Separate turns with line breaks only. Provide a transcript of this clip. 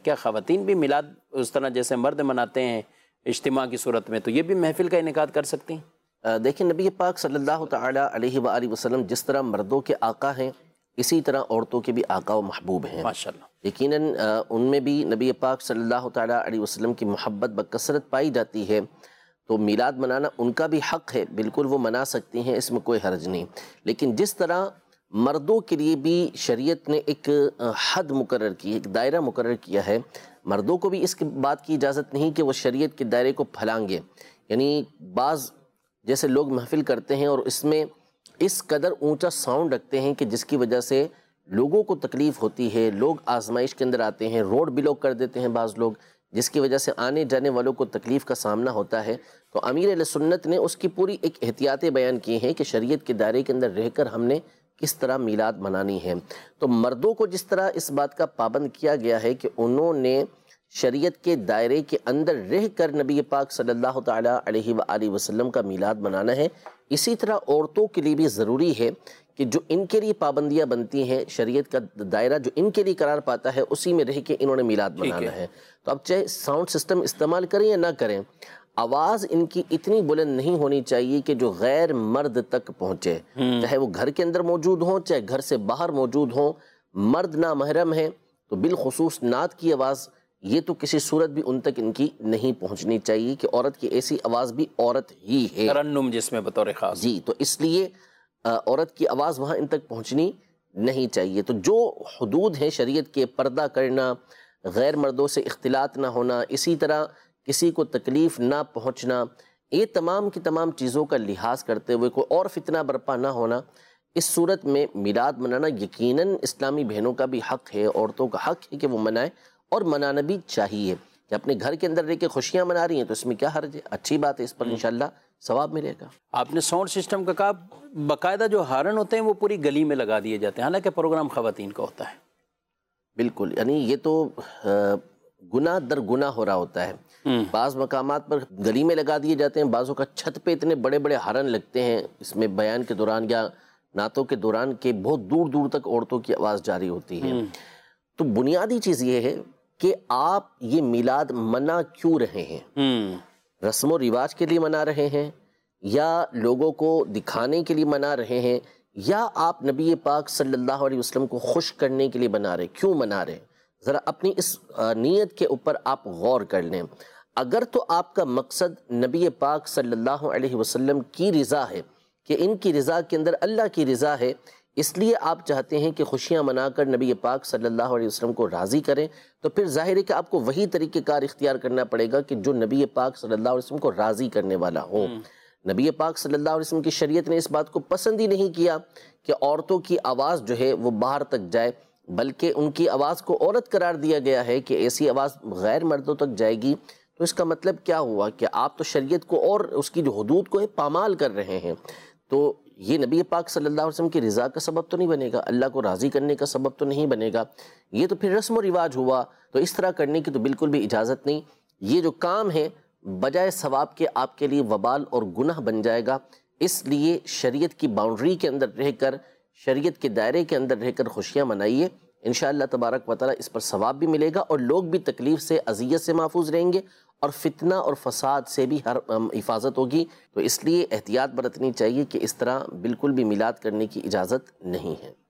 کیا خواتین بھی میلاد اس طرح جیسے مرد مناتے ہیں اجتماع کی صورت میں، تو یہ بھی محفل کا انعقاد کر سکتی ہیں؟
دیکھیں نبی پاک صلی اللہ تعالی علیہ وآلہ وسلم جس طرح مردوں کے آقا ہیں اسی طرح عورتوں کے بھی آقا و محبوب ہیں
ماشاءاللہ۔
یقیناً ان میں بھی نبی پاک صلی اللہ تعالی علیہ وسلم کی محبت بکثرت پائی جاتی ہے، تو میلاد منانا ان کا بھی حق ہے، بالکل وہ منا سکتی ہیں، اس میں کوئی حرج نہیں۔ لیکن جس طرح مردوں کے لیے بھی شریعت نے ایک حد مقرر کی، ایک دائرہ مقرر کیا ہے، مردوں کو بھی اس بات کی اجازت نہیں کہ وہ شریعت کے دائرے کو پھلانگے۔ یعنی بعض جیسے لوگ محفل کرتے ہیں اور اس میں اس قدر اونچا ساؤنڈ رکھتے ہیں کہ جس کی وجہ سے لوگوں کو تکلیف ہوتی ہے، لوگ آزمائش کے اندر آتے ہیں، روڈ بلاک کر دیتے ہیں بعض لوگ، جس کی وجہ سے آنے جانے والوں کو تکلیف کا سامنا ہوتا ہے۔ تو امیر اہل سنت نے اس کی پوری ایک احتیاطیں بیان کی ہیں کہ شریعت کے دائرے کے اندر رہ کر ہم نے کس طرح میلاد منانی ہے۔ تو مردوں کو جس طرح اس بات کا پابند کیا گیا ہے کہ انہوں نے شریعت کے دائرے کے اندر رہ کر نبی پاک صلی اللہ تعالی علیہ وآلہ وسلم کا میلاد منانا ہے، اسی طرح عورتوں کے لیے بھی ضروری ہے کہ جو ان کے لیے پابندیاں بنتی ہیں، شریعت کا دائرہ جو ان کے لیے قرار پاتا ہے اسی میں رہ کے انہوں نے میلاد منانا ہے۔ تو اب چاہے ساؤنڈ سسٹم استعمال کریں یا نہ کریں، آواز ان کی اتنی بلند نہیں ہونی چاہیے کہ جو غیر مرد تک پہنچے، چاہے وہ گھر کے اندر موجود ہوں چاہے گھر سے باہر موجود ہوں، مرد نامحرم ہیں تو بالخصوص نعت کی آواز یہ تو کسی صورت بھی ان تک ان کی نہیں پہنچنی چاہیے کہ عورت کی ایسی آواز بھی عورت ہی ہے،
ترنم جس میں بطور خاص
جی، تو اس لیے عورت کی آواز وہاں ان تک پہنچنی نہیں چاہیے۔ تو جو حدود ہیں شریعت کے، پردہ کرنا، غیر مردوں سے اختلاط نہ ہونا، اسی طرح کسی کو تکلیف نہ پہنچنا، یہ تمام کی تمام چیزوں کا لحاظ کرتے ہوئے کوئی اور فتنہ برپا نہ ہونا، اس صورت میں میلاد منانا یقیناً اسلامی بہنوں کا بھی حق ہے، عورتوں کا حق ہے کہ وہ منائیں، اور منانا بھی چاہیے۔ کہ اپنے گھر کے اندر رہ کے خوشیاں منا رہی ہیں تو اس میں کیا حرج ہے، اچھی بات ہے، اس پر انشاءاللہ ثواب ملے گا۔
آپ نے ساؤنڈ سسٹم کا کہا، باقاعدہ جو ہارن ہوتے ہیں وہ پوری گلی میں لگا دیے جاتے ہیں، حالانکہ پروگرام خواتین کا ہوتا ہے۔
بالکل، یعنی یہ تو گناہ در گناہ ہو رہا ہوتا ہے۔ بعض مقامات پر گلی میں لگا دیے جاتے ہیں، بعضوں کا چھت پہ اتنے بڑے بڑے ہارن لگتے ہیں اس میں بیان کے دوران یا نعتوں کے دوران کہ بہت دور دور تک عورتوں کی آواز جاری ہوتی ہے۔ تو بنیادی چیز یہ ہے کہ آپ یہ میلاد منا کیوں رہے ہیں؟ رسم و رواج کے لیے منا رہے ہیں، یا لوگوں کو دکھانے کے لیے منا رہے ہیں، یا آپ نبی پاک صلی اللہ علیہ وسلم کو خوش کرنے کے لیے منا رہے؟ کیوں منا رہے؟ ذرا اپنی اس نیت کے اوپر آپ غور کر لیں۔ اگر تو آپ کا مقصد نبی پاک صلی اللہ علیہ وسلم کی رضا ہے، کہ ان کی رضا کے اندر اللہ کی رضا ہے، اس لیے آپ چاہتے ہیں کہ خوشیاں منا کر نبی پاک صلی اللہ علیہ وسلم کو راضی کریں، تو پھر ظاہر ہے کہ آپ کو وہی طریقہ کار اختیار کرنا پڑے گا کہ جو نبی پاک صلی اللہ علیہ وسلم کو راضی کرنے والا ہو۔ نبی پاک صلی اللہ علیہ وسلم کی شریعت نے اس بات کو پسند ہی نہیں کیا کہ عورتوں کی آواز جو ہے وہ باہر تک جائے، بلکہ ان کی آواز کو عورت قرار دیا گیا ہے کہ ایسی آواز غیر مردوں تک جائے گی۔ تو اس کا مطلب کیا ہوا کہ آپ تو شریعت کو اور اس کی جو حدود کو ہے پامال کر رہے ہیں۔ تو یہ نبی پاک صلی اللہ علیہ وسلم کی رضا کا سبب تو نہیں بنے گا، اللہ کو راضی کرنے کا سبب تو نہیں بنے گا، یہ تو پھر رسم و رواج ہوا۔ تو اس طرح کرنے کی تو بالکل بھی اجازت نہیں۔ یہ جو کام ہے بجائے ثواب کے آپ کے لیے وبال اور گناہ بن جائے گا، اس لیے شریعت کی باؤنڈری کے اندر رہ کر، شریعت کے دائرے کے اندر رہ کر خوشیاں منائیے، انشاءاللہ تبارک و تعالی اس پر ثواب بھی ملے گا، اور لوگ بھی تکلیف سے، اذیت سے محفوظ رہیں گے، اور فتنہ اور فساد سے بھی ہر حفاظت ہوگی۔ تو اس لیے احتیاط برتنی چاہیے کہ اس طرح بالکل بھی میلاد کرنے کی اجازت نہیں ہے۔